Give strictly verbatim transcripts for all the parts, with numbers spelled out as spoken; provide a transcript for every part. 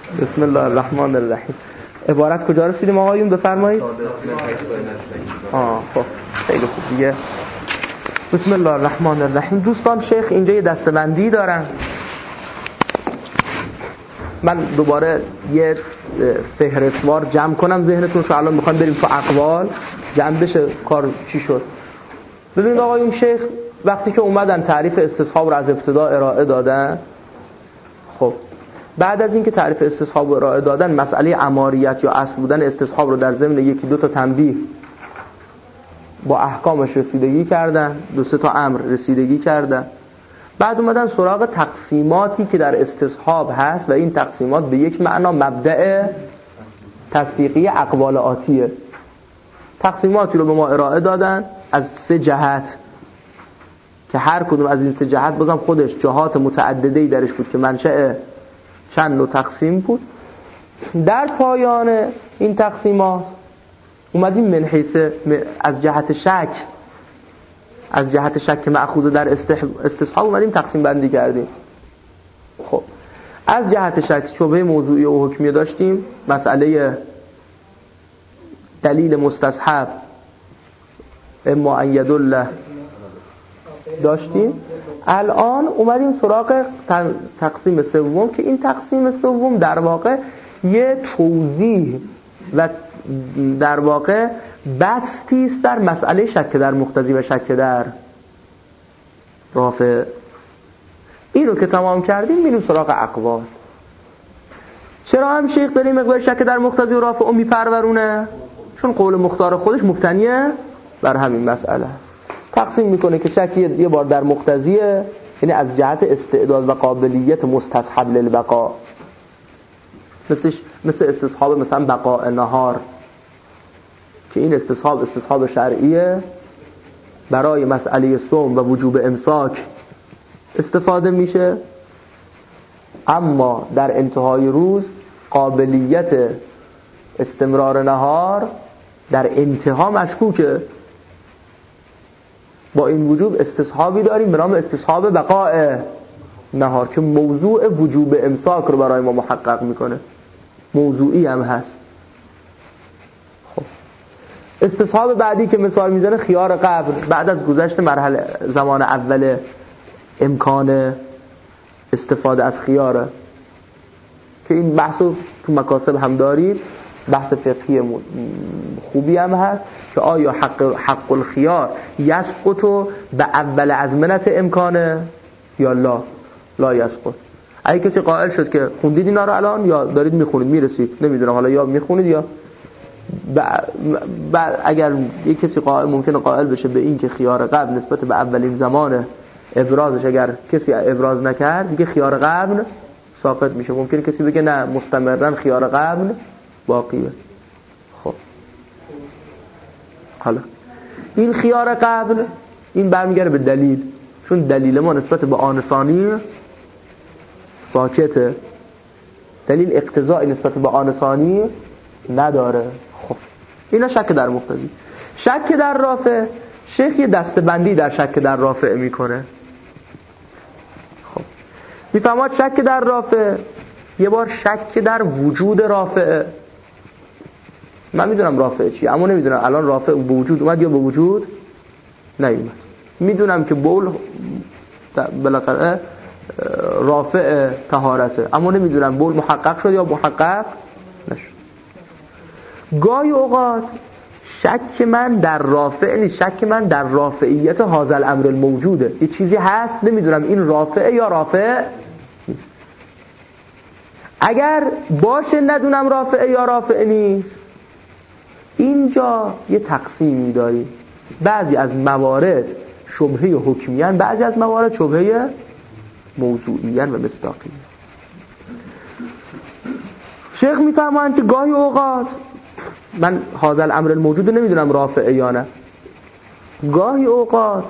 بسم الله الرحمن الرحیم. عبارت کجا رسیدیم آقایون بفرمایید؟ آه خب خیلی خوب دیگه. بسم الله الرحمن الرحیم. دوستان شیخ اینجا یه دسته‌بندی دارن. من دوباره یه فهرستوار جمع کنم ذهنتون شو، الان میخوایم بریم تو اقوال جمع بشه کار چی شد. ببینید آقایون شیخ وقتی که اومدن تعریف استصحاب رو از ابتدا ارائه دادن، خب بعد از اینکه تعریف استصحاب رو ارائه دادن مسئله عماریت یا اصل بودن استصحاب رو در ضمن یکی دو تا تنبیه با احکامش رسیدگی کردن، دو سه تا امر رسیدگی کردن. بعد اومدن سراغ تقسیماتی که در استصحاب هست و این تقسیمات به یک معنا مبدأ تصدیقی اقوال آتیه. تقسیماتی رو به ما ارائه دادن از سه جهت که هر کدوم از این سه جهت بازم خودش جهات متعدده‌ای درش بود که منشأ چند نوع تقسیم بود. در پایان این تقسیمات اومدیم من حیث از جهت شک از جهت شک مأخوذ در استصحاب اومدیم تقسیم بندی کردیم. خب از جهت شک شبهه موضوعی و حکمی داشتیم، مسئله دلیل مستصحب اما ان یدل داشتیم. الان اومدیم سراغ تقسیم سوم که این تقسیم سوم در واقع یه توضیح و در واقع بسطی است در مسئله شک در مقتضی و شک در رافع. این رو که تمام کردیم میریم سراغ اقوال. چرا هم شیخ داره مقدار شک در مقتضی و رافع اون میپرورونه؟ چون قول مختار خودش مبتنیه بر همین مسئله. تقسیم میکنه که شک یه بار در مقتضیه، یعنی از جهت استعداد و قابلیت مستصحب للبقاء، مثل مثل استصحاب مثلا بقاء نهار که این استصحاب استصحاب شرعیه برای مسئله صوم و وجوب امساک استفاده میشه، اما در انتهای روز قابلیت استمرار نهار در انتها مشکوکه. با این وجوب استصحابی داریم به نام استصحاب بقاء نهار که موضوع وجوب امساک رو برای ما محقق میکنه، موضوعی هم هست. خب استصحاب بعدی که مثال میزنه خیار قبل بعد از گذشت مرحله زمان اول امکان استفاده از خیاره که این بحثو تو مکاسب هم دارید، بحث فقهی خوبی هم هست که آیا حق, حق الخیار یسقط به اول ازمنت امکانه یا لا لا یسقط. اگه کسی قائل شد که خوندید اینا رو الان یا دارید میخونید میرسید نمیدونم، حالا یا میخونید یا بعد اگر یک کسی قائل ممکنه قائل بشه به این که خیار قبل نسبت به اولین زمان ابرازش اگر کسی ابراز نکرد دیگه خیار قبل ساقط میشه. ممکنه کسی بگه نه مستمرا خیار قبل باقیه. خب حالا این خیار قبل این برمیگره به دلیل، چون دلیل ما نسبت به آن ثانی ساکته، دلیل اقتضایی نسبت به آن ثانی نداره. خب اینا شک در مقتضی. شک در رافع شیخ یه دسته‌بندی در شک در رافع میکنه. خب میفهمید شک در رافع یه بار شک در وجود رافع. من میدونم رافع چیه اما نمیدونم الان رافع به وجود اومد یا به وجود نیومد. میدونم که بول بالاخره رافع طهارته اما نمیدونم بول محقق شد یا محقق نشد. گاهی اوقات شک من در رافع نیست، شک من در رافعیت هذا الامر الموجوده. یه چیزی هست نمیدونم این رافع یا رافع نیست. اگر باشه ندونم رافع یا رافع نیست، اینجا یه تقسیمی داریم. بعضی از موارد شبهه حکمیان، بعضی از موارد شبهه موضوعیان و مصداقیان. شیخ میفرمایند که گاهی اوقات من هذا الامر الموجود نمیدونم رافع یا نه، گاهی اوقات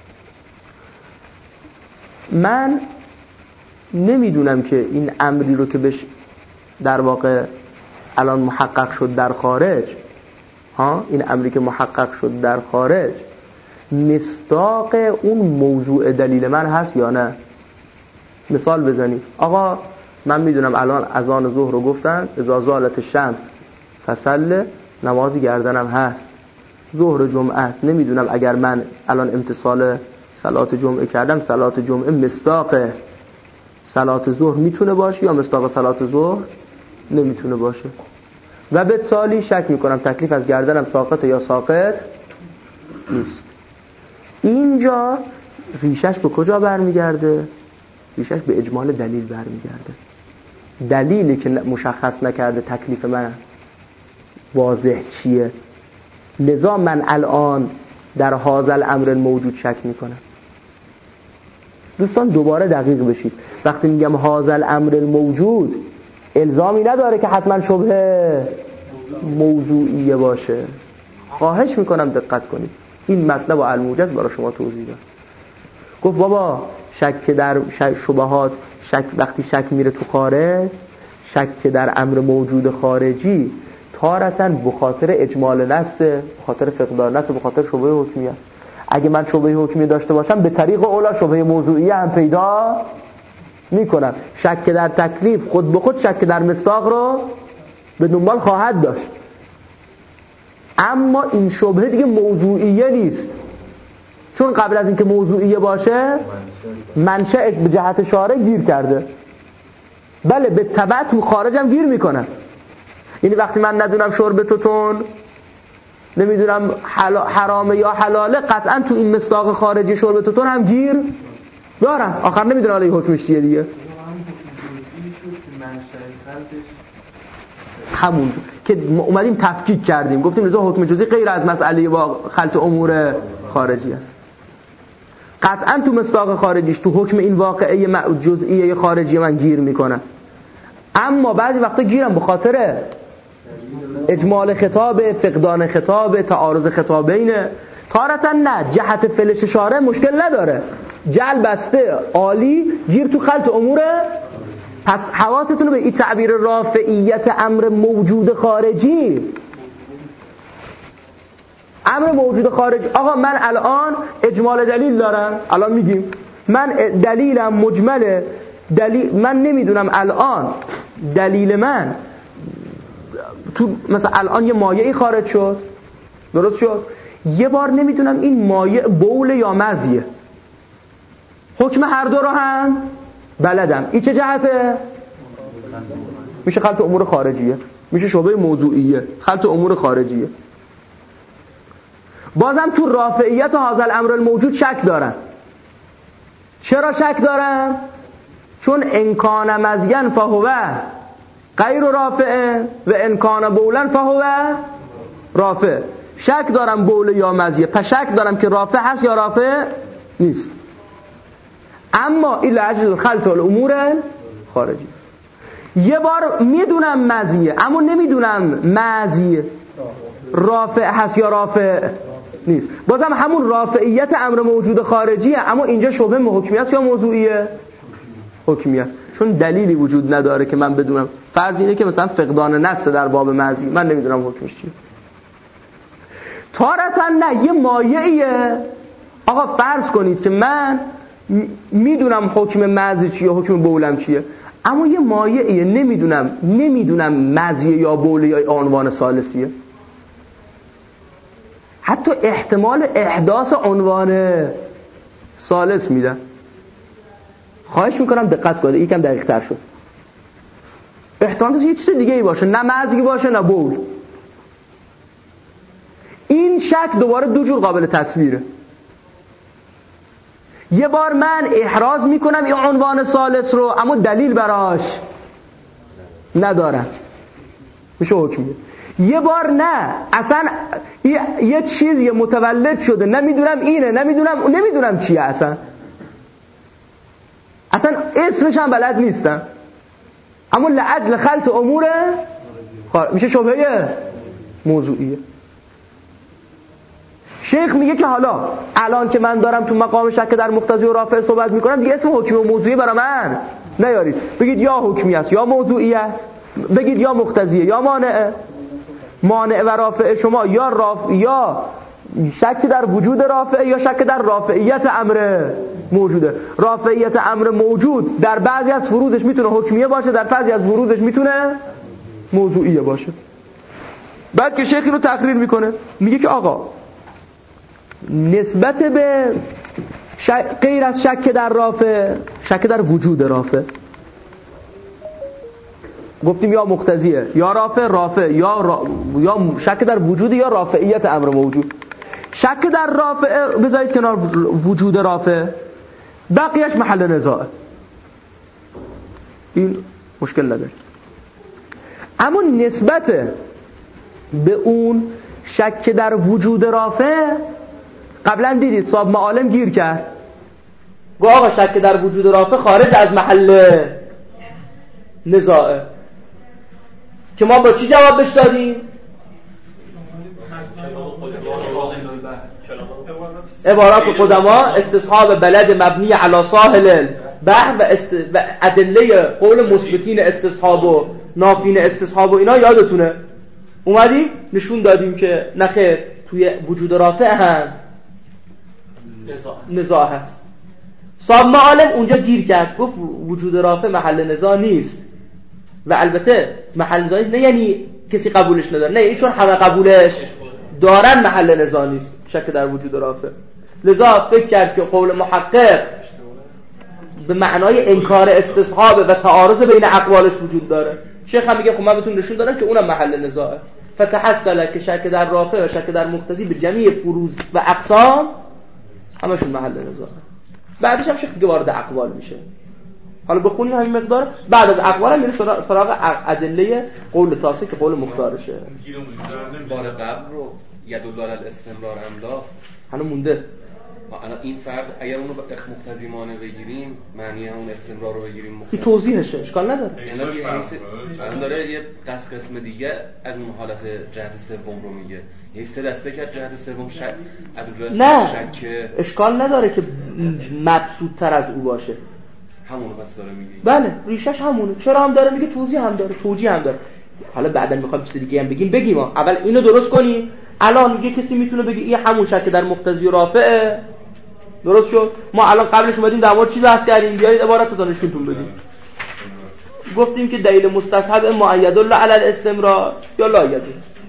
من نمیدونم که این امری رو که بهش در واقع الان محقق شد در خارج، ها این امری که محقق شد در خارج مصداق اون موضوع دلیل من هست یا نه. مثال بزنید آقا من میدونم الان اذان ظهر رو گفتن اذا زالت الشمس فصل، نماز گردنم هست، ظهر جمعه است، نمیدونم اگر من الان امتصال صلات جمعه کردم صلات جمعه مصداق صلات ظهر میتونه باشه یا مصداق صلات ظهر نمیتونه باشه و به تالی شک میکنم تکلیف از گردنم ساقط یا ساقط نیست. اینجا ریشش به کجا برمیگرده؟ ریشش به اجمال دلیل برمیگرده. دلیلی که مشخص نکرده تکلیف من واضح چیه، لذا من الان در هذا الامر الموجود شک میکنم. دوستان دوباره دقیق بشید، وقتی میگم هذا الامر الموجود الزامی نداره که حتما شبهه موضوعیه باشه. خواهش میکنم دقت کنید، این مطلب و الموجز برای شما توضیح داد. گفت بابا شک در شبهات، شک وقتی شک میره تو خارج، شک در امر موجود خارجی تارتاً بخاطر اجمال نص، بخاطر فقدان نص، بخاطر شبهه حکمیه. اگه من شبهه حکمی داشته باشم به طریق اولا شبهه موضوعیه هم پیدا میکنم. شک در تکلیف خود به خود شک در مصداق رو به دنبال خواهد داشت، اما این شبهه دیگه موضوعیه نیست، چون قبل از اینکه موضوعیه باشه منشأ به جهت شارع گیر کرده. بله به تبع تو خارجم گیر میکنم. یعنی وقتی من ندونم شرب توتون نمیدونم حرامه یا حلاله، قطعا تو این مصداق خارجی شرب توتون هم گیر دارم. آخر نمیدونم حالا حکمش چیه دیگه. همون که اومدیم تفکیک کردیم، گفتیم رضا حکم جزئی غیر از مسئله با خلط امور خارجی است. قطعا تو مصداق خارجیش تو حکم این واقعه جزئیه خارجی من گیر میکنم، اما بعضی وقتا گیرم به خاطر اجمال خطاب، فقدان خطاب، تعارض خطابین. تارتا نه، جهت فلش شارع مشکل نداره، جل بسته عالی، گیر تو خلط اموره. پس حواستون رو به این تعبیر رافعیت امر موجود خارجی، امر موجود خارجی. آقا من الان اجمال دلیل دارم، الان میگیم من دلیلم مجمله، دلیل من نمیدونم الان دلیل من تو مثلا الان یه مایعی خارج شد، درست شد، یه بار نمیدونم این مایع بول یا مزیه، حکم هر دو رو هم بلدم. این چه جهته؟ میشه خلط امور خارجیه، میشه شبهه موضوعیه، خلط امور خارجیه. بازم تو رافعیت هذا الامر الموجود شک دارم. چرا شک دارم؟ چون انکان مزین فهو غیر رافع و انکان بولن فهو رافع. شک دارم بول یا مزیه، پس شک دارم که رافع هست یا رافع نیست. اما این لعجل خلط الامور خارجی. یه بار میدونم مزیه اما نمیدونم مزیه رافع هست یا رافع نیست. بازم همون رافعیت امر موجود خارجیه، اما اینجا شبهه حکمی است یا موضوعیه؟ حکمی است، چون دلیلی وجود نداره که من بدونم. فرض اینه که مثلا فقدان نص در باب مزی، من نمیدونم حکمش چیه. تارتا نه، یه مایعیه. آقا فرض کنید که من میدونم حکم مزی چیه، حکم بولم چیه، اما یه مایعیه، نمیدونم نمیدونم مزیه یا بوله یا عنوان ثالثیه. حتی احتمال احداث عنوان ثالث میدن. خواهش میکنم دقت کنید، یکم دقیق تر شد. احتمال یه چیز دیگه ای باشه، نه مزی باشه نه بول. این شک دوباره دو جور قابل تصویره. یه بار من احراز میکنم این عنوان ثالث رو، اما دلیل براش ندارم، میشه حکمیه. یه بار نه، اصلا یه, یه چیزی متولد شده، نمیدونم اینه، نمیدونم نمیدونم چیه، اصلا اصلا اسمش هم بلد نیستم، اما لعجل خلط امور میشه شبهه موضوعیه. شیخ میگه که حالا الان که من دارم تو مقام شک در مقتضی و رافع صحبت میکنم، دیگه اسم حکمی و موضوعی برای من نیارید. بگید یا حکمی است یا موضوعی است، بگید یا مقتضیه یا مانعه. مانع و رافع شما یا رافع یا شک در وجود رافع یا شک در رافعیت امر موجوده. رافعیت امر موجود در بعضی از فروضش میتونه حکمیه باشه، در بعضی از فروضش میتونه موضوعیه باشه. بعد که شیخ اینو تقریر میکنه میگه که آقا نسبت به شک... غیر از شک در رافع، شک در وجود رافع، گفتیم یا مقتضیه یا رافع، رافع یا را... یا شک در وجود یا رافعیت امر موجود. شک در رافع بذارید کنار وجود رافع، بقیهش محل نزاعه، این مشکل نداره. اما نسبت به اون شک در وجود رافع قبلا دیدید صاحب معالم گیر کرد، گو آقا شک در وجود رافع خارج از محل نزاعه، که ما با چی جواب بش دادیم؟ عبارات قدما استصحاب بلد مبنی علی ساحل البحر و, است... و ادله قول مثبتین استصحاب و نافین استصحاب و اینا یادتونه اومدیم نشون دادیم که نخیر توی وجود رافع هم نزاع هست. صاحب معالم اونجا گیر کرد، گفت وجود رافع محل نزاع نیست و البته محل نزاع نیست نه یعنی کسی قبولش نداره، نه این چون همه قبولش دارن محل نزاع نیست شک در وجود رافع. لذا فکر کرد که قول محقق به معنای انکار استصحاب و تعارض بین اقوالش وجود داره. شیخ هم میگه خب من بهتون نشون دادم که اونم محل نزاعه. فتحصل که شک در رافع و شک در مقتضی به جمعی فروض و اقسام همشون محل نزاعه. بعدش هم شیخ دیگه وارد اقوال میشه. حالا بخونیم همین مقدار، بعد از اقوال هم میره سراغ ادله قول تاسه که قول مختارشه. بار قبل رو یدل علی الاستمرار املا هنوز مونده. الان این فرد اگر اونو مختزیمانه بگیریم معنی اون استمرار رو بگیریم این توضیحشه، اشکال نداره. یعنی الان داره یه دست قسم دیگه از اون حالت جهت سوم رو میگه، یه سه دسته که جهت سوم شک از اون نه شک اشکال نداره که مبسوط‌تر از او باشه، همونو بس داره میگه. بله ریشش همونه. چرا هم داره میگه؟ توضیح هم داره، توجیه هم داره. حالا بعداً میخوام چیز دیگه هم بگیم بگیم ها. اول اینو درست کنیم. الان میگه کسی میتونه بگه این همون شک در مقتضی و رافعه، درست شد؟ ما الان قبلش اومدیم در مورد چی بحث کردیم، بیایید عبارت رو نشونتون بدیم. گفتیم که دلیل مستصحب مؤید الله علی الاستمرار یا لا یدل.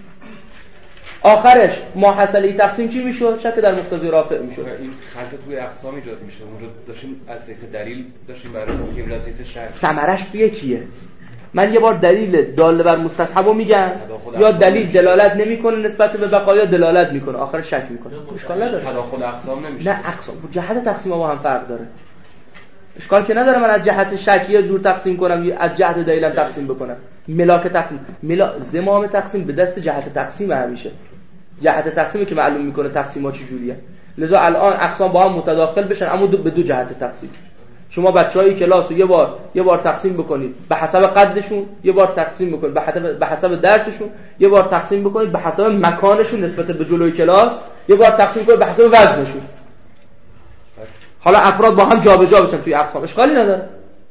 آخرش ما حاصله تقسیم چی میشد؟ شک در مقتضی رافع میشد. این خلط توی اقسام ایجاد میشه. اونجا داشتیم از حیث دلیل داشتیم برای اینکه از حیث شک ثمرش یکیه. من یه بار دلیل داله بر مستصحبو میگم یا دلیل دلالت نمیکنه نسبت به بقایا دلالت میکنه، آخر شک میکنه. اشکال نداره. تداخل اقسام نمیشه. نه اقسام جهت تقسیم ما هم فرق داره. اشکال که نداره من از جهت شکی زور تقسیم کنم یا از جهت دلیلم تقسیم بکنم. ملاک تقسیم، ملا زمام تقسیم به دست جهت تقسیم همیشه. جهت تقسیمی که معلوم میکنه تقسیم ها چه جوریه. لذا الان اقسام با هم متداخل بشن اما دو به دو جهت تقسیم. شما بچهای کلاس رو یه بار یه بار تقسیم بکنید به حسب قدشون، یه بار تقسیم بکنید به حسب به حسب درسشون، یه بار تقسیم بکنید به حسب مکانشون نسبت به جلوی کلاس، یه بار تقسیم کنید به حسب وزنشون. حالا افراد با هم جابجا بشن توی اقسام، اشکالی نداره.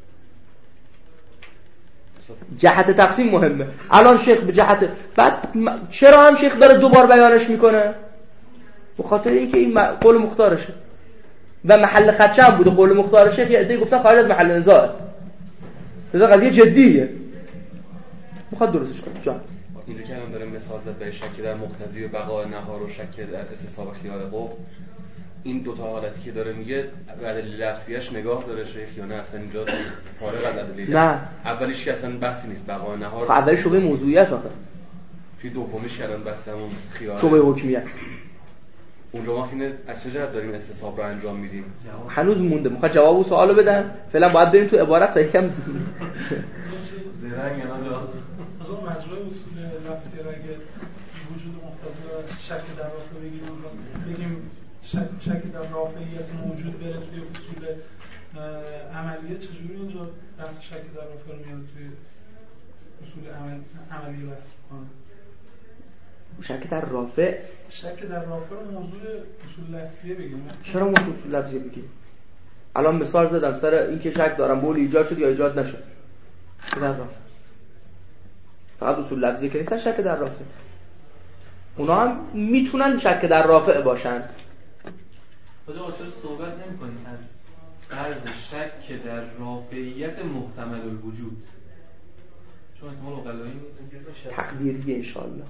جهت تقسیم مهمه. الان شیخ به جهت بعد چرا هم شیخ داره دوبار بیانش میکنه؟ به خاطر اینکه این قول مختارشه و محل خدشه هم بوده. قول مختار شیخ یه عده‌ای گفتن خارج از محل نزاعه. لذا قضیه جدیه. میخواد درستش کنه. جان اینجا که الان داره مثال زد به شک در مقتضی و بقاء نهار و شک در استصحاب خیال قوم، این دو تا حالتی که داره میگه بعد لفظیش نگاه داره شیخ یا نه اصلا اینجا فارغ از دلیل؟ نه اولیش که اصلا بحثی نیست بقاء نهار. خب اولیش شبهه موضوعی است آخه. توی دومیش که الان بحث همون خیال شبهه حکمی است. اونجا ما فینه از چه جهت داریم استصحاب رو انجام میدیم؟ هنوز مونده. میخواد جواب و سوالو بدن. فعلا باید بریم تو عبارت تا یکم زرنگ نجا از اون مجرای اصول لفظی اگه وجود مقتضی شک در رافع بگیم بگیم شک در رافعیت موجود بره توی اصول عملیه، چجوری اینجا بحث شک در رافع رو میاد توی اصول عمل عملی بحث میکنه؟ شک در رافع شک در رافع رو موضوع اصول لفظیه بگیم. چرا موضوع اصول لفظیه بگیم؟ الان مثال زدم سر اینکه شک دارم بول ایجاد شد یا ایجاد نشد. در رافع فقط اصول لفظیه که نیستن شک در رافع. اونا هم میتونن شک در رافع باشن. آقا چرا صحبت نمی‌کنید از فرض شک که در رافعیت محتمل الوجود، چون احتمال اقلایی نیست، تقدیری انشاءالله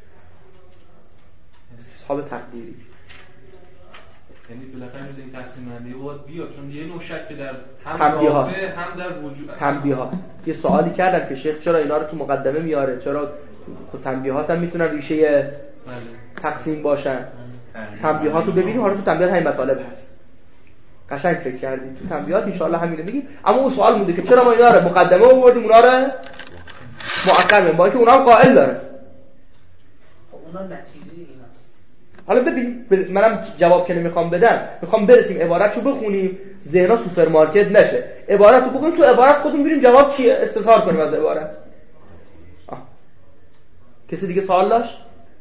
حساب تقدیری، یعنی بالاخره میشه این تقسیم بندی باید بیاد، چون یه نوع شک در هم تنبیهات هم در وجود تنبیهات. یه سوالی کردن که شیخ چرا اینا رو تو مقدمه میاره، چرا تو تنبیهات هم میتونن ریشه تقسیم باشن. تنبیهات رو ببینیم، حالا تو تنبیهات همین مطالب هست، قشنگ فکر کردید تو تنبیهات ان شاء الله همین رو میگیم. اما اون سوال مونده که چرا ما اینا رو مقدمه آوردیم اونا رو مؤخر میگیم، با که اونا هم قائل داره. خب اونا نتیجه ایناست. حالا ببین منم جواب که نمیخوام بدم، میخوام برسیم عبارتشو بخونیم ذهنا سوپرمارکت نشه، عبارت رو بخونیم تو عبارت خودمون ببینیم جواب چیه، استظهار کنیم از عبارت. آه. کسی دیگه سوال داشت؟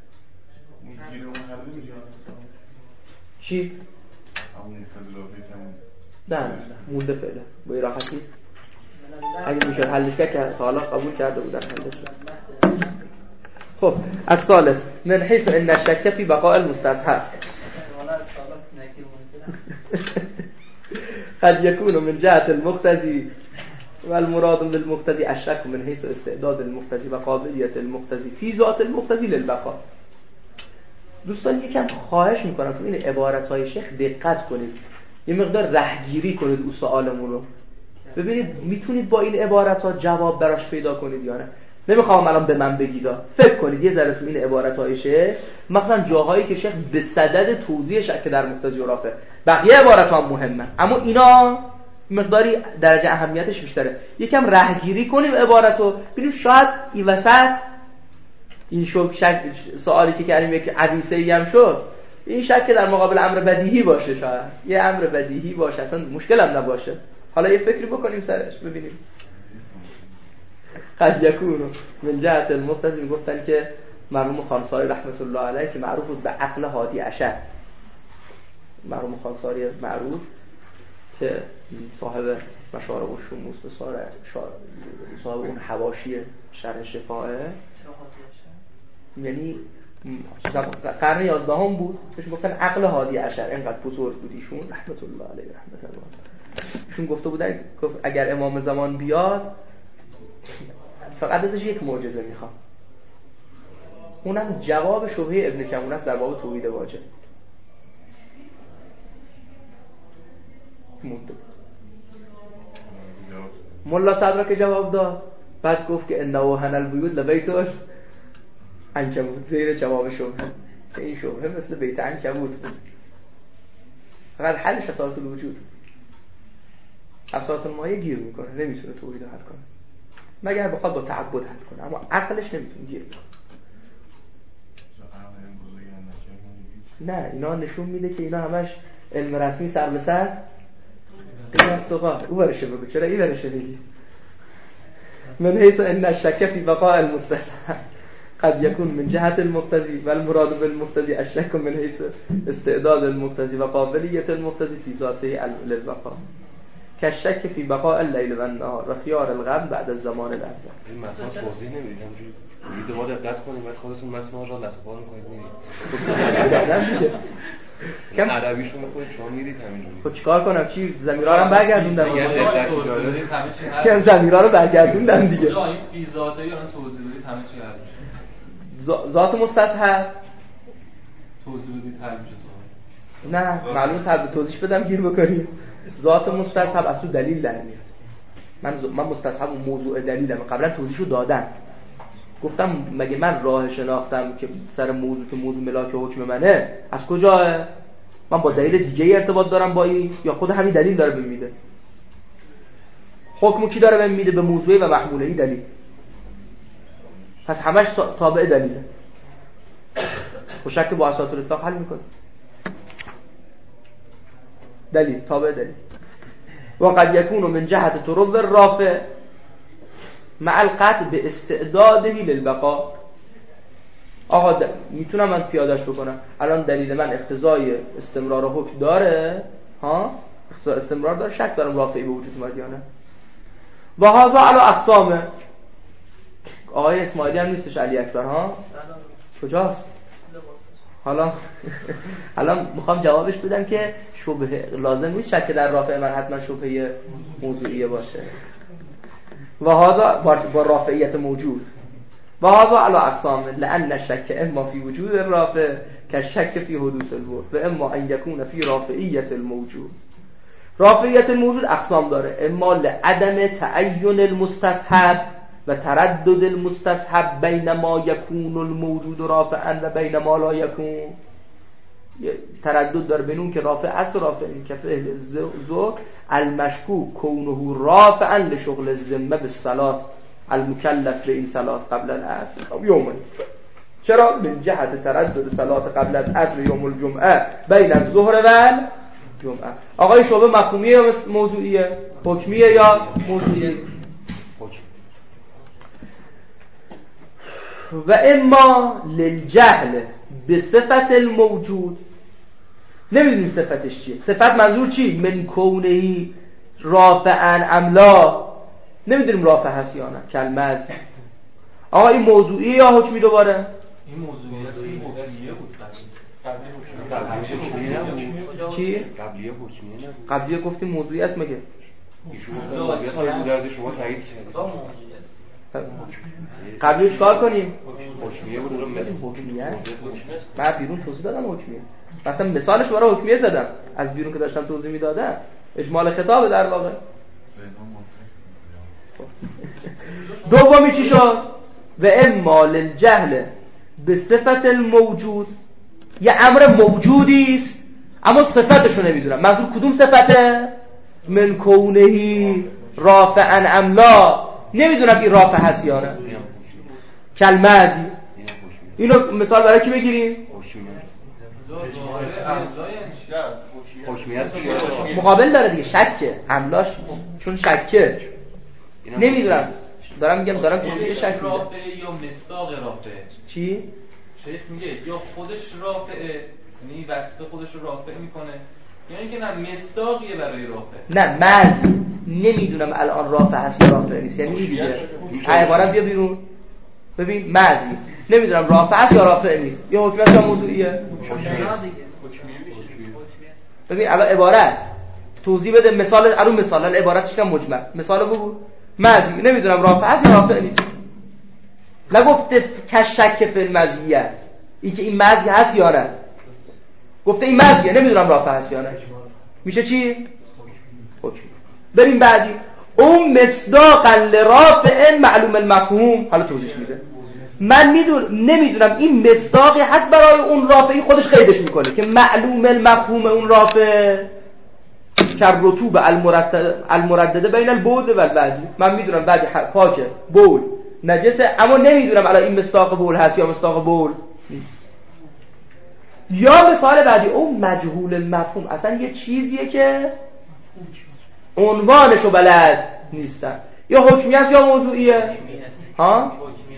چی؟ نه نه مونده فعلا با راحتی. اگه میشد حلش کرد که تا حالا قبول کرده بودن حلش شد. خب الثالث من حيث ان الشك في بقاء المستصحب قد يكون من جهة المقتضي والمراد بالمقتضي الشك من حيث استعداد المقتضي وقابلية المقتضي في ذات المقتضي للبقاء. دوستان یکم خواهش میکنم که این عبارت‌های شیخ دقت کنید، یه مقدار رهگیری کنید اون سوالمون رو، ببینید میتونید با این عبارت‌ها جواب براش پیدا کنید یا نه. نمیخوام الان به من بگید، فکر کنید یه ذره تو این عبارت‌های شیخ، مثلا جاهایی که شیخ به صدد توضیح شک در مقتضی و رافع، بقیه عبارت‌ها هم مهمه اما اینا مقداری درجه اهمیتش بیشتره. یکم رهگیری کنیم عبارتو، ببینیم شاید این وسط این شک شک سوالی که کردیم یک عویسه‌ای هم شد، این شک در مقابل امر بدیهی باشه، شاید یه امر بدیهی باشه اصلا مشکل هم نباشه. حالا یه فکری بکنیم سرش ببینیم. قد یکون من جهت المقتضی میگفتن که مرحوم خانساری رحمت الله علیه که معروف بود به عقل هادی عشر، مرحوم خانساری معروف که صاحب مشارب و شموس به صاحب اون حواشی شرح شفاعه، یعنی قرن یازدهم بود، بهش گفتن عقل هادی عشر، اینقدر بزرگ بود ایشون رحمت الله علیه رحمت الله. ایشون گفته بودن اگر امام زمان بیاد فقط ازش یک معجزه میخوام، اونم جواب شبهه ابن کمون است در باب توحید واجب. مونده ملا صدرا که جواب داد، بعد گفت که انه هن البیوت لبیتش عنکبوت، زیر جواب شبهه که این شبهه مثل بیت عنکبوت بود، فقط حلش اساس الوجود، اساس المایه گیر میکنه، نمیتونه توحید حل کنه مگر بخواد با تعبد حل کنه، اما عقلش نمیتونه گیر کنه. نه اینا نشون میده که اینا همش علم رسمی سر به سر این استقا او برشه بگو، چرا این برشه بگی؟ من حیث ان الشک فی بقاء المستصحب قد يكون من جهة المقتضي والمراد بالمقتضي الشك من حيث استعداد المقتضي وقابلية المقتضي في ذاته للبقاء كالشك في بقاء الليل والنهار وخيار الغد بعد الزمان الاول. این مثلا توضیح نمیدید، همونجوری ویدیو دقت کنید بعد خودتون مثلا را لطفاً کنید میرید. کم عربیشون بخونید شما میرید همینجوری. خب چیکار کنم؟ چی زمیرا رو برگردوندم. که که زمیرا رو برگردوندم دیگه. جا این فی ذاته یا توضیح بدید همه چی عربی. ذات مستصحب توضیح بدید هر میشه. نه معلومه صد توضیح بدم گیر بکنید. ذات مستصحب از تو دلیل در میاد. من من مستصحب و موضوع دلیلم، قبلا توضیحشو دادم. گفتم مگه من راه شناختم که سر موضوع که موضوع ملاک حکم منه از کجاه؟ من با دلیل دیگه ارتباط دارم با این یا خود همین دلیل داره بهم میده؟ حکمو کی داره بهم میده؟ به موضوعی و محموله‌ای دلیل. پس همش تابع دلیله. خب شک با اساس الاطلاق حل میکنه. دلیل تابع دلیل. و قد یکون من جهت ترو الرافع مع القطع به استعداده للبقاء. آقا میتونم من پیادهش بکنم، الان دلیل من اقتضای استمرار حکم داره، ها اقتضای استمرار داره، شک دارم رافعی به وجود اومد یا نه. و هذا علی اقسامه. آقای اسماعیلی هم نیستش علی اکبر ها؟ کجاست؟ حالا الان میخوام جوابش بدم که شبهه لازم نیست شک در رافع من حتما شبهه موضوعیه باشه. و هذا با رافعیت موجود و هذا علی اقسام لان الشک اما فی وجود الرافع كالشك فی حدوث البعد و اما ان یکون فی رافعیت الموجود. رافعیت الموجود اقسام داره، اما لعدم تعین المستصحب و تردد المستصحب بین ما یکون الموجود رافعا و بین ما لا یکون. تردد داره بین اون که رافع است و رافع این که فعل ذو المشکوک کونه رافعا لشغل الذمه بالصلاه المکلف به این صلاه قبل العصر یوم. چرا؟ من جهت تردد صلات قبل از عصر یوم الجمعه بین الظهر و الجمعه. آقای شعبه مفهومیه یا موضوعیه؟ حکمیه یا موضوعیه؟ و اما للجهل به صفت الموجود، نمیدونیم صفتش چیه. صفت منظور چی؟ من کونهی رافعا املا، نمیدونیم رافع هست یا نه. کلمه آقا این موضوعیه یا حکمی؟ دوباره این موضوعیه است، این حکمیه بود. قبلیه حکمیه چی؟ قبلیه حکمیه نه. قبلیه گفتیم موضوعی است مگه؟ ایشون گفتن موضوعیت های بوده از شما تایید کرد. قبلیه چکار کنیم؟ حکمیه بود. اونجا مثل حکمیه من بیرون توضیح دادم حکمیه، مثلا مثالش برای حکمیه زدم از بیرون که داشتم توضیح میدادم. اجمال خطابه در واقع. دومی چی شد؟ و اما للجهل به صفت الموجود، یه امر موجودی است اما صفتشو نمیدونم. منظور کدوم صفته؟ من کونهی رافعا ام لا، نمیدونم این رافع هست یا نه. کلمازی اینو مثال برای کی بگیریم؟ مقابل داره دیگه، شکه املاش چون شکه نمیدونم. دارم میگم دارم توضیح شک میدم. رافعه یا مصداق رافعه؟ چی؟ شیخ میگه یا خودش رافعه، یعنی واسطه خودش رو رافع میکنه، یعنی که نه مصداقیه برای رافع. نه مزی نمیدونم الان رافع هست یا رافع نیست، یعنی دیگه عبارت بیا بیرون ببین مزی نمیدونم رافع هست یا رافع نیست، یا حکمیت یا موضوعیه. ببین الان عبارت توضیح بده، مثال الان مثال الان عبارتش کم مجمل، مثال بگو. مزی نمیدونم رافع هست یا رافع نیست، نگفته کشک فی المزیه این که این مزی هست یا نه، گفته این مزیه نمیدونم رافع هست یا نه. میشه چی؟ حکم. بریم بعدی. اون مصداقا لرافع معلوم المفهوم. حالا توضیح میده. من میدونم نمیدونم این مصداقی هست برای اون رافعی، خودش قیدش میکنه که معلوم المفهوم اون رافع کر رطوب المردده بین البول و الوجه. من میدونم بعدی پاکه بول نجسه، اما نمیدونم الان این مصداق بول هست یا مصداق بول نیست. یا مثال بعدی اون مجهول المفهوم، اصلا یه چیزیه که عنوانشو بلد نیستن. یا حکمی هست یا موضوعیه؟ ها؟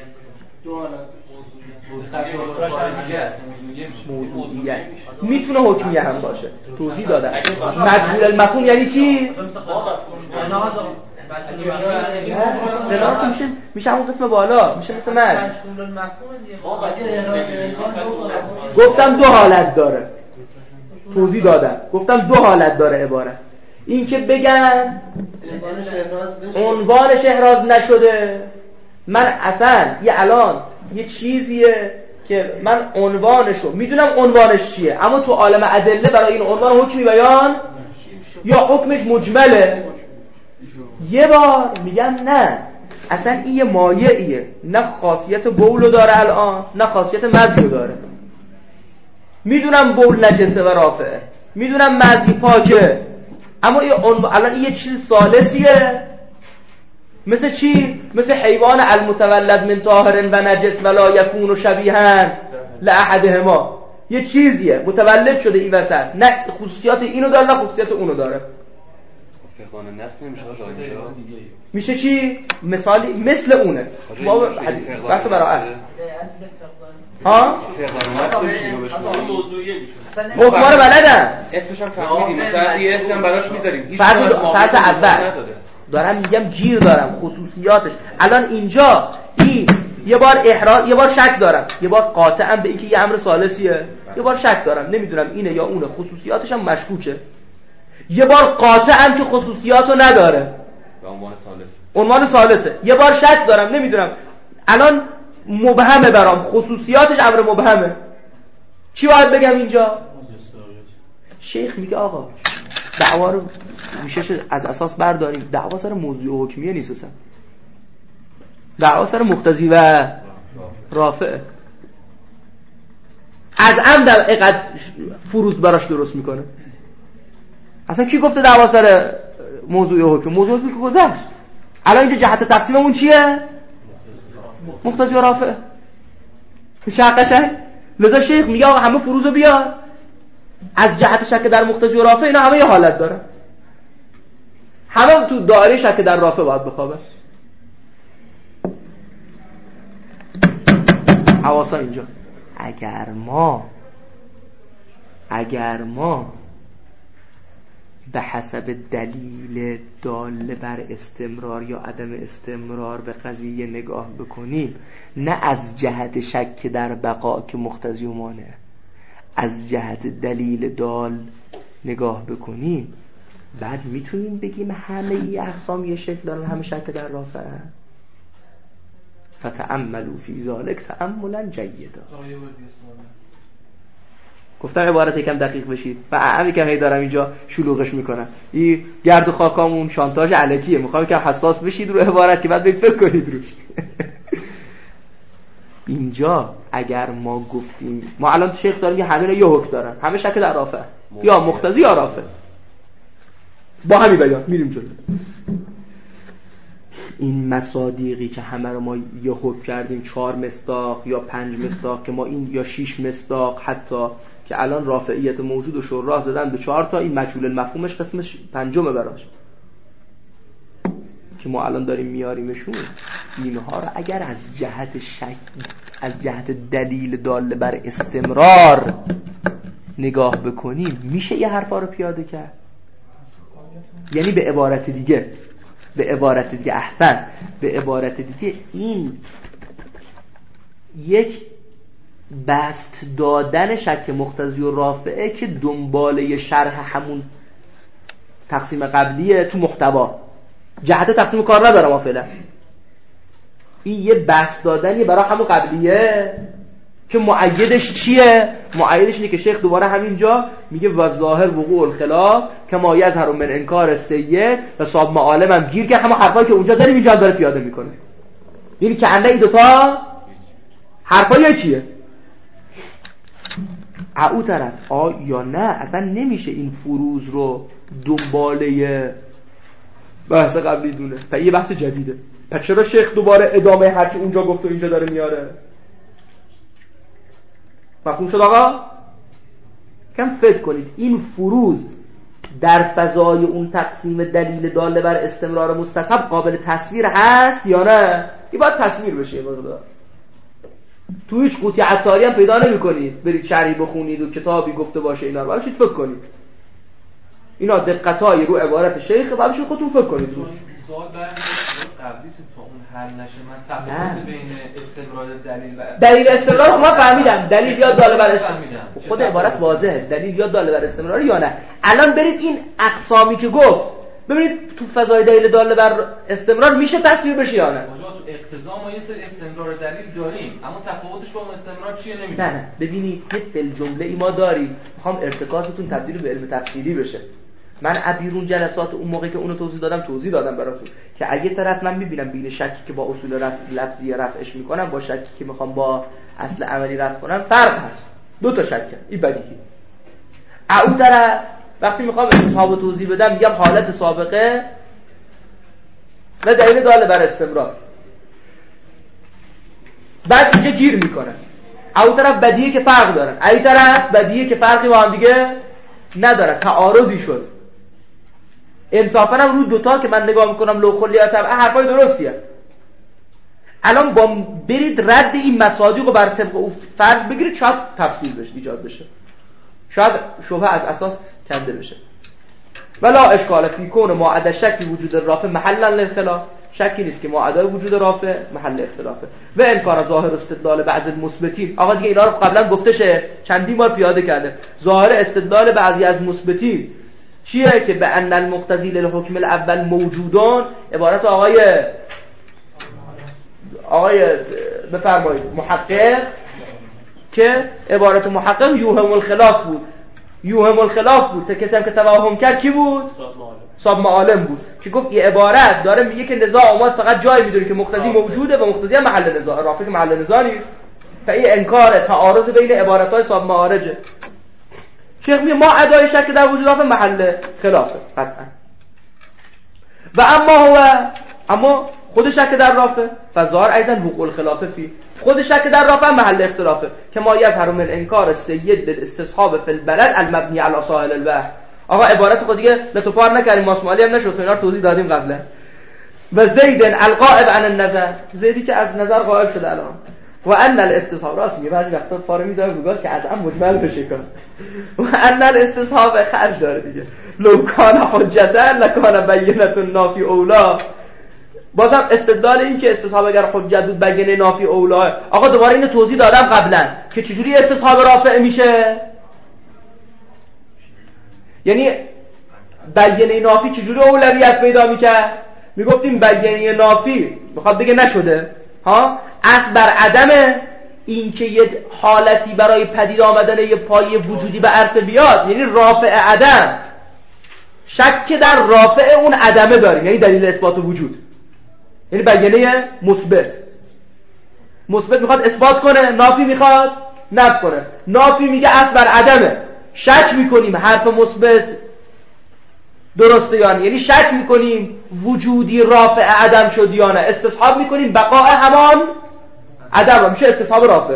موضوعیه میتونه حکمیه هم باشه، توضیح دادم. مجهول المفهوم یعنی چی؟ نه میشه میشه همون قسم بالا، میشه مثل من گفتم دو حالت داره، توضیح دادم گفتم دو حالت داره عبارت. این که بگن عنوانش احراز نشده، من اصلا یه الان یه چیزیه که من عنوانشو میدونم عنوانش چیه، اما تو عالم ادله برای این عنوان حکمی بیان یا حکمش مجمله. یه بار میگم نه اصلا این یه مایعیه، نه خاصیت بولو داره الان نه خاصیت مزیو داره. میدونم بول نجسه و رافعه، میدونم مزی پاکه، اما یه الان این یه چیز ثالثیه. مثل چی؟ مثل حیوان المتولد من طاهر و نجس ولا یکون شبیها لاحدهما، یه چیزیه متولد شده این وسط، نه خصوصیات اینو داره نه خصوصیات اونو داره. فقدان نسل نمیشه آقا، میشه چی؟ مثالی مثل اونه. ما بحث براحت ها فقدان نسل چی رو بشه موضوعیه میشه. حکما رو بلدن، اسمش هم فهمیدیم، مثلا یه اسم براش میذاریم. هیچ فرض اول دارم میگم گیر دارم خصوصیاتش. الان اینجا این یه بار احراز، یه بار شک دارم، یه بار قاطعا به اینکه یه امر ثالثیه، یه بار شک دارم نمیدونم اینه یا اونه، خصوصیاتش هم مشکوکه. یه بار قاطعم که خصوصیاتو نداره، به عنوان ثالث عنوان ثالثه. یه بار شک دارم نمیدونم الان مبهمه برام، خصوصیاتش امر مبهمه. چی باید بگم اینجا؟ شیخ میگه آقا دعوا رو میشه از اساس برداریم، دعوا سر موضوع حکمیه نیست اصلا، دعوا سر مقتضی و رافع. از عمد اینقدر فروز براش درست میکنه. اصلا کی گفته دعوا سر موضوع حکم؟ موضوع حکم که گذشت. الان اینجا جهت تقسیممون چیه؟ مقتضی و رافع. میشه قشنگ؟ لذا شیخ میگه آقا همه فروزو بیار، از جهت شک در مقتضی و رافع اینا همه یه حالت داره، همه تو دایره شک در رافع باید بخوابه. حواسا اینجا اگر ما اگر ما به حسب دلیل دال بر استمرار یا عدم استمرار به قضیه نگاه بکنیم، نه از جهت شک در بقا که مقتضی و مانع، از جهت دلیل دال نگاه بکنیم، بعد میتونیم بگیم همه ای اقسام یه شکل دارن، همه شک در رافع. فتأملوا فی ذلک تأملا جیدا. گفتم عبارت یکم دقیق بشید و همین که هی دارم اینجا شلوغش میکنم، این گرد و خاکامون شانتاژ الکیه، میخوام که حساس بشید رو عبارت که بعد بهت فکر کنید روش. اینجا اگر ما گفتیم ما الان شیخ داریم که همه یه حکم دارن، همه شک در رافع یا مقتضی یا رافع، با همین بیان میریم جلو. این مصادیقی که همه رو ما یه حکم کردیم، چهار مصداق یا پنج مصداق که ما این یا شش مصداق حتی که الان رافعیت موجود و شرح زدن به چهار تا، این مجهول المفهومش قسمش پنجمه براش که ما الان داریم میاریمشون. اینها رو اگر از جهت شک، از جهت دلیل دال بر استمرار نگاه بکنیم، میشه یه حرفا رو پیاده کرد. یعنی به عبارت دیگه به عبارت دیگه احسن به عبارت دیگه این یک بست دادن شک مقتضی و رافعه که دنباله شرح همون تقسیم قبلیه تو محتوا، جهت تقسیم کار ندارم فعلا. این یه بست دادنی برای همون قبلیه که معیدش چیه؟ معیدش اینه که شیخ دوباره همینجا میگه و ظاهر وقوع الخلاف کما یظهر من انکار سید و صاحب معالم هم گیر که همه حرفایی که اونجا داریم اینجا داره پیاده میکنه. یعنی که انده ای دوتا حرفا یکیه. او طرف آ یا نه اصلا نمیشه این فروز رو دنباله بحث قبلی دونه، پس یه بحث جدیده. پس چرا شیخ دوباره ادامه هرچی اونجا گفت و اینجا داره میاره؟ مفهوم شد آقا؟ کم فکر کنید این فروز در فضای اون تقسیم دلیل داله بر استمرار مستصحب قابل تصویر هست یا نه؟ این باید تصویر بشه. یه مقدار تو هیچ قوطی عطاری هم پیدا نمی کنید برید شرحی بخونید و کتابی گفته باشه اینا رو باشید فکر کنید. اینا دقتایی رو عبارت شیخ بعدش خودتون فکر کنید روش. سوال برمیگرده قبلی تو اون حل نشه من تفاوت بین استمرار دلیل و دلیل استمرار ما فهمیدم، دلیل یا داله بر استمرار خود عبارت واضحه، دلیل یا داله بر استمرار یا نه. الان برید این اقسامی که گفت ببینید تو فضای دلیل داله بر استمرار میشه تصویر بشه یا نه. تو اقتضا ما یه سری استمرار دلیل داریم اما تفاوتش با اون استمرار چیه نمیدونم. نه نه ببینید یه فل جمله ای ما داریم، میخوام ارتکازتون تبدیل به علم تفسیری بشه. من عبیرون جلسات اون موقع که اونو توضیح دادم توضیح دادم براتون که اگه طرف من میبینم بین شکی که با اصول رفع لفظی رفعش میکنم با شکی که میخوام با اصل عملی رفع کنم فرق هست، دو تا شک این بدیهی. اون طرف وقتی میخوام اصحاب توضیح بدم میگم حالت سابقه و دلیل داله بر استمرار، بعد اینجا گیر میکنه. اون طرف بدیهی که فرق دارن، این طرف بدیهی که فرقی با هم دیگه نداره، تعارضی شد. انصافا هم رو دوتا که من نگاه میکنم لو خلیات هم حرفای درستیه. الان با برید رد این مصادیق رو بر طبق او فرض بگیرید شاید تفصیل بشه ایجاد بشه، شاید شبهه از اساس کنده بشه. ولا اشکال فی کون ما عدا شک وجود رافع محلا للخلاف. شکی نیست که ما ادای وجود رافع محل اختلافه. و انکار ظاهر استدلال بعض المثبتین، آقا دیگه اینا رو قبلا گفته شه، چندین بار پیاده کرده. ظاهر استدلال بعضی از مثبتین چیه؟ که به ان المقتضی للحکم الاول موجودان، عبارت آقای آقای بفرمایید محقق، که عبارت محقق یوهم الخلاف بود. یوهم الخلاف بود. تا کسی هم که توهم کرد کی بود؟ صاحب معالم بود که گفت این عبارت داره میگه که نزاع اومد فقط جای میدونه که مقتضی موجوده و مقتضی هم محل نزاع، رافع که محل نزاع نیست. تا این انکار تعارض بین عبارت‌های صاحب معارجه. شیخ میگه ما ادای شک در وجود رافع محل خلافه قطعا. و اما هو اما خود شک در رافع فظاهر ایضا وقوع الخلاف فی، خود شک در رافع محل اختلافه که ما یظهر من انکار السید للاستصحاب فی البلد المبنی علی ساحل البحر. آقا عبارت خود دیگه لطفار نکردیم، ماسمالی هم نشد، اینا رو توضیح دادیم قبلا. و زید الغائب عن النظر، زیدی که از نظر غائب شده الان. و ان الاستصحاب، راست میگه بعضی وقتا فاره میذاره بگاز که از ام مجمل بشه کن. و ان الاستصحاب خرج داره دیگه. لو کان حجتا لکان بینه نافی اولا. بازم استدلال این که استصحاب اگر حجت بود بینه نافی اولا. آقا دوباره اینو توضیح دادم قبلا که چجوری استصحاب رافع میشه. یعنی بیانیه نافی چجوری اولویت پیدا میکرد؟ میگفتیم بیانیه نافی میخواد بگه نشده ها، اصل بر عدم این که یه حالتی برای پدید آمدن یه پایه وجودی به عرصه بیاد، یعنی رافع عدم، شک در رافع اون عدمه داریم، یعنی دلیل اثبات وجود، یعنی بیانیه مثبت. مثبت میخواد اثبات کنه، نافی میخواد نفی کنه. نافی میگه اصل بر عدمه، شک میکنیم حرف مثبت درسته یا نه، یعنی شک میکنیم وجودی رافع عدم شد یا نه، استصحاب میکنیم بقاء همان عدم، میشه استصحاب رافع.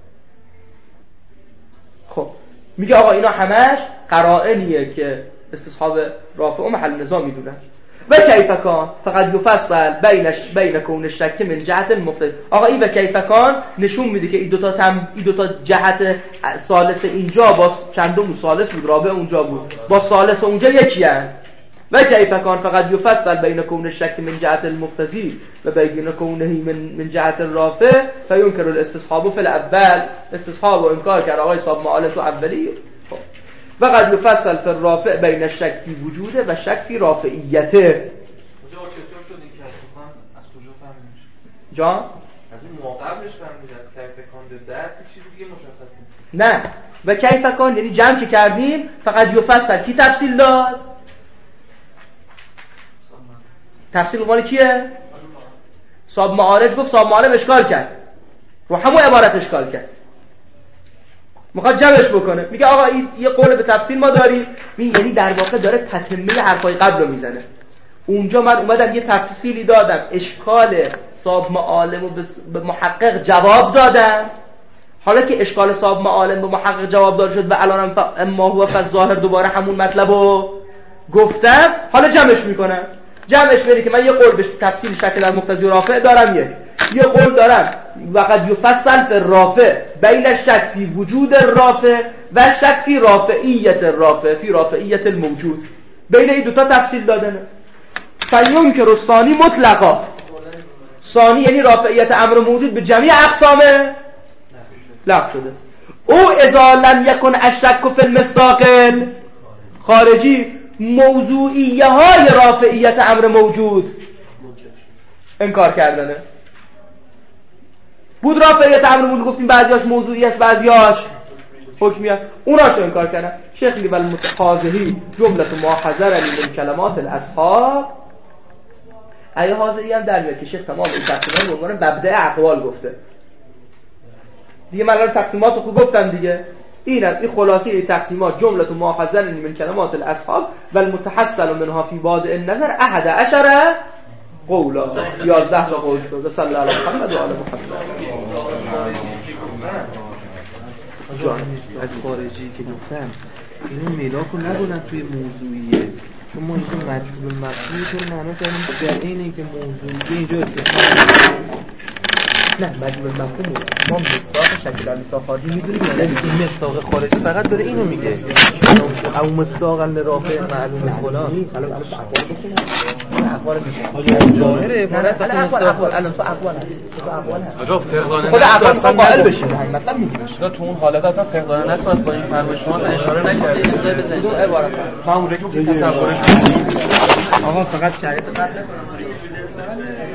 خب میگه آقا اینا همش قرائنیه که استصحاب رافع و محل نزاع میدونن. و کیف کان فقط یفصل بینش بین کون الشک من جهت المقتضی. آقا این و کیف کان نشون میده که این دو تا تم این دو تا جهت ثالث اینجا با چندم ثالث بود، رابع اونجا بود، با ثالث اونجا یکی ان. و کیف کان فقط یفصل بین کون الشک من جهت المقتضی و بین کونه من من جهت الرافع فینکر الاستصحاب فی الاول. استصحاب و انکار کرد آقای صاحب معالم تو اولی. و قد یفصل فی الرافع بین الشک فی وجوده و شک فی رافعیته. کجا چطور شد این که از کجا فهمیدش؟ جان از اون موقعش فهمید از کیف کان در چیزی دیگه مشخص نیست. نه، و کیف کان یعنی جمع که کردیم فقط یفصل کی تفصیل داد؟ تفصیل مال کیه؟ صاحب معارج گفت، صاحب معارج اشکال کرد و همون عبارت اشکال کرد، میخواد جمعش بکنه. میگه آقا این یه قول به تفصیل ما داریم، یعنی در واقع داره تتمه حرفای قبل رو میزنه. اونجا من اومدم یه تفصیلی دادم، اشکال صاحب معالم رو به محقق جواب دادم. حالا که اشکال صاحب معالم به محقق جواب داده شد و الان اما هو فظاهر دوباره همون مطلب رو گفتم، حالا جمعش میکنم. جمعش میره که من یه قول به تفصیل شکل در مقتضی رافع دارم، یک یه قول دارم وقد یفصل فی الرافع بین الشک فی وجود الرافع و شک فی رافعیت الرافع فی رافعیت الموجود. بین این دوتا تفصیل دادنه. فینکر الثانی مطلقا، ثانی یعنی رافعیت امر موجود به جمعی اقسامه لغو شده. او اذا لم یکن الشک فی المصداق خارجی، موضوعیه های رافعیت امر موجود انکار کردنه. بود رافعیت امر موجود گفتیم بعضیاش موضوعیش بعضیاش حکمیت، اوناشو انکار کردن. شیخ میگه بل متحاضری جمله ما حذر من کلمات الاصحاب. ای حاضری هم در میاد که شیخ تمام این تقسیمات رو عنوان مبدأ اقوال گفته دیگه. من الان تقسیمات رو خوب گفتم دیگه. اینم این خلاصه این تقسیمات جمله ما حذر من کلمات الاصحاب و المتحصل منها فی بادئ النظر احد عشر قولا، یازده تا قول شد. صلی الله علیه محمد و آل محمد. جان از خارجی که گفتم اینو ملاکو نگونن توی موضوعیه، چون ما اینجا مجهول مفهومی تو معنا کردیم در این اینکه موضوعیه اینجا استثنا نه مجموع مفهوم ما مصداق شکل در مصداق خارجی میدونیم یا نه؟ این مصداق خارجی فقط داره اینو میگه او مصداق الرافع معلوم فلان. الان الان اقوال بخونم اقوال میشه ظاهر عبارت الان اقوال اقوال الان تو اقوال هست تو اقوال هست آجا فقدان خود اقوال ما قائل بشیم مثلا میگیم نه تو اون حالت اصلا فقدان نست واسه با این فرمایش شما اشاره نکردید امضا بزنید اون عبارت ما اون رو که تصورش آقا فقط شرایط قبل